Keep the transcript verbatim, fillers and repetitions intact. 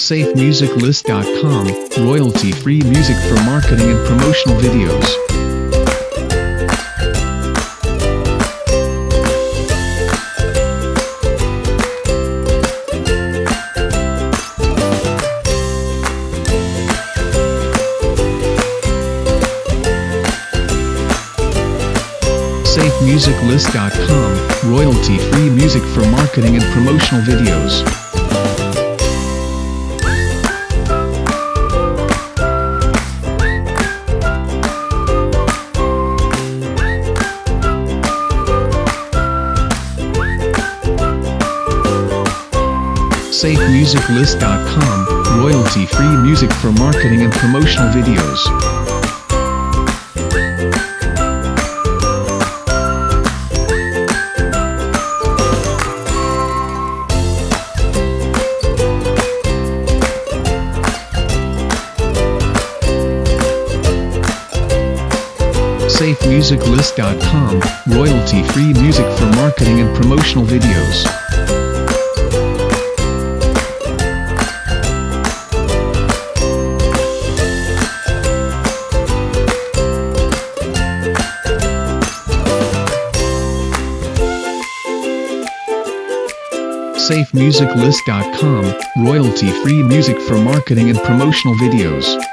safe music list dot com, royalty-free music for marketing and promotional videos. safe music list dot com, royalty-free music for marketing and promotional videos. safe music list dot com, royalty-free music for marketing and promotional videos. safe music list dot com, royalty-free music for marketing and promotional videos. safe music list dot com, royalty-free music for marketing and promotional videos.